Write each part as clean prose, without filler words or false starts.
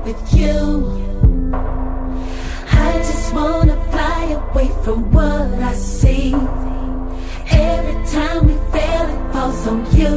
with you. I just wanna fly away from what I see. Every time we fail, it falls on you.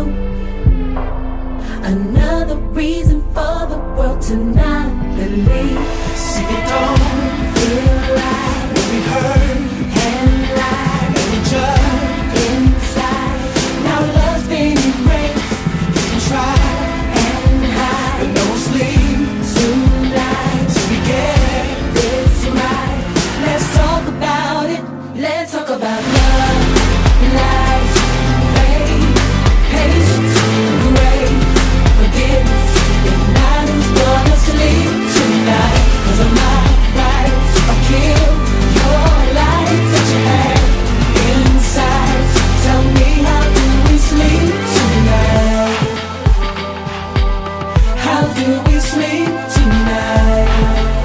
Another reason for the world to not believe. See, it don't feel right when we hurt and lie and we judge inside. Now love's been erased. You can try and hide, but no sleep tonight till we get this right. Let's talk about it. Let's talk about love, life, faith, patience, grace, forgiveness. If not, who's gonna sleep tonight? 'Cause I'm not right. I'll kill your life that you have inside. Tell me, how do we sleep tonight? How do we sleep tonight?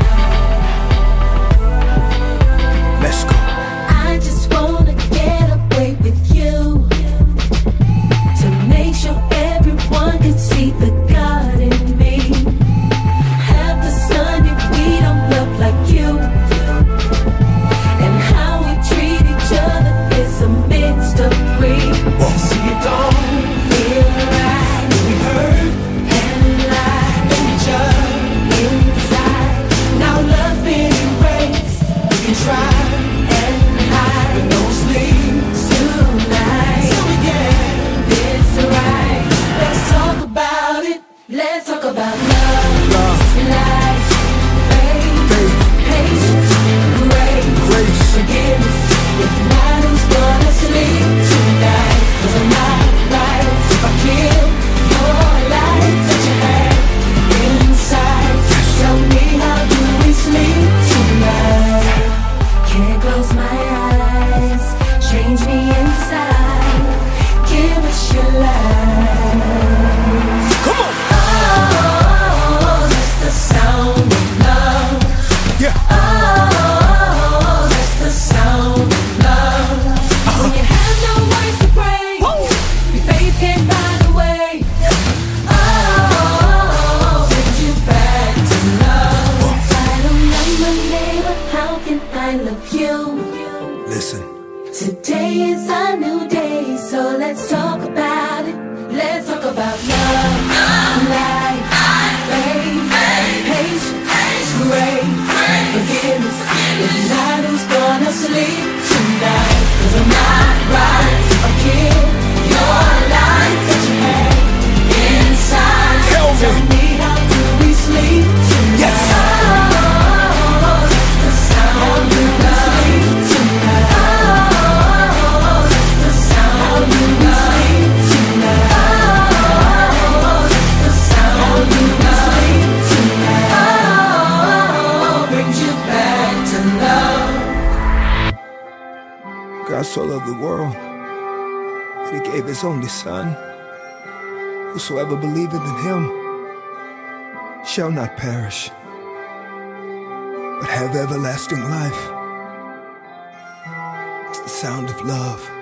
Let's go. I just wanna get away with you, to make sure everyone can see the God in me. Half the Sunday we don't love like you, and how we treat each other is a mixed up breed. See, it don't Feel right when we hurt and lie and we judge. inside. Now love's been erased You can try and hide but no sleep tonight. till we get It's right. Let's talk about it. Let's talk about love, life, faith, patience, grace, forgiveness. If not, who's gonna sleep tonight? 'Cause I'm not right if I kill your life that you have inside. Tell me, how do we sleep tonight? Can't close my eyes, change me inside. Give us your life. Come on. Oh, that's the sound of love. Yeah. Oh, that's the sound of love. When you have no words to pray, your faith can't find a way. Oh, send you back to love. I don't love my neighbor, how can I love you? Listen. Today is a new day, so let's talk about it. Let's talk about love, life, faith, patience, grace, forgiveness. If not, who's gonna sleep tonight? 'Cause I'm not right. I'll kill your life that you have inside. Tell me. How do we sleep tonight? Yes. Oh, that's the sound. How do we sleep tonight? Oh, that's the sound. How do we sleep tonight? Oh, that's the sound. How do we sleep tonight? Oh, brings you back to love. God so loved the world that he gave his only son. Whosoever believeth in him shall not perish, but have everlasting life. It's the sound of love.